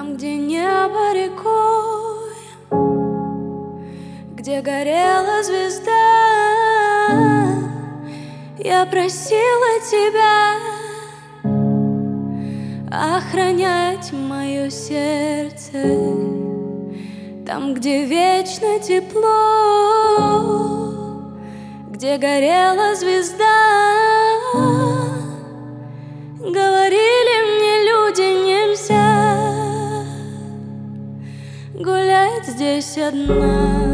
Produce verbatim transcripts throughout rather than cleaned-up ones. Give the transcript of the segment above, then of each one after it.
Там, где небо рекой, где горела звезда, я просила тебя охранять мое сердце. Там, где вечно тепло, где горела звезда, говорили мне люди: нельзя гулять здесь одна.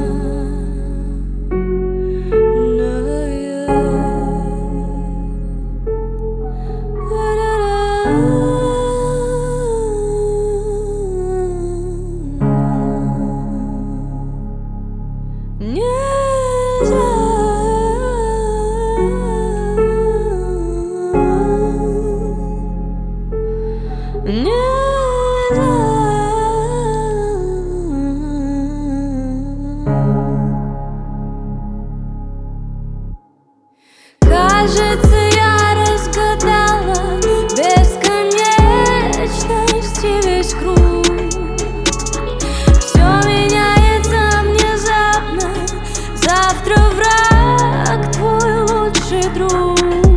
Кажется, я разгадала бесконечности весь круг. Все меняется внезапно. Завтра враг, твой лучший друг.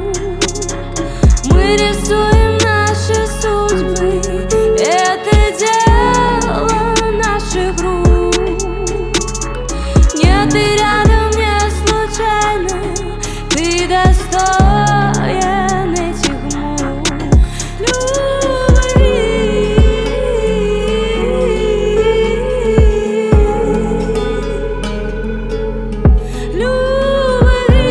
Мы рисуем наши судьбы, это дело наших рук. Нет, ты рядом не случайно, ты достоин этих мук. Любви, любви,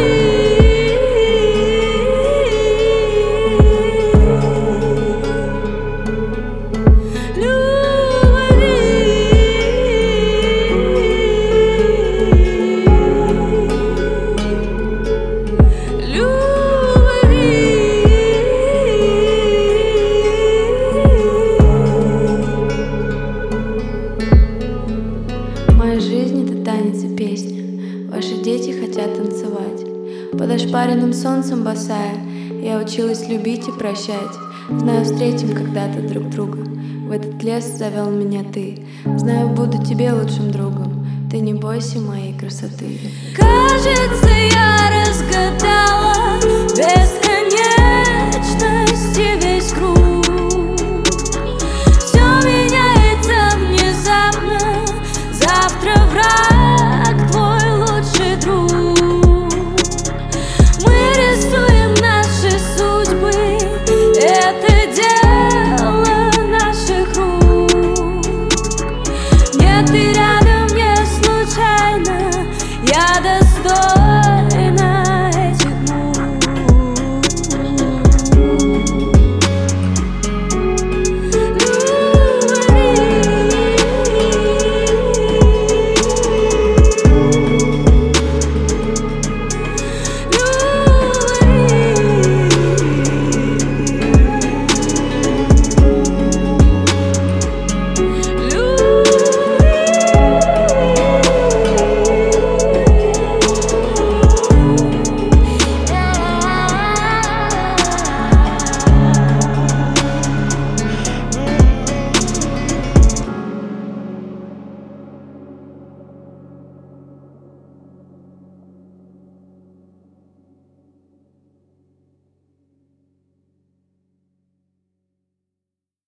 Моя жизнь — это танец и песня. Ваши дети хотят танцевать. Под ошпаренным солнцем босая, я училась любить и прощать. Знаю, встретим когда-то друг друга. В этот лес завел меня ты. Знаю, буду тебе лучшим другом. Ты не бойся моей красоты. кажется, я разгадала без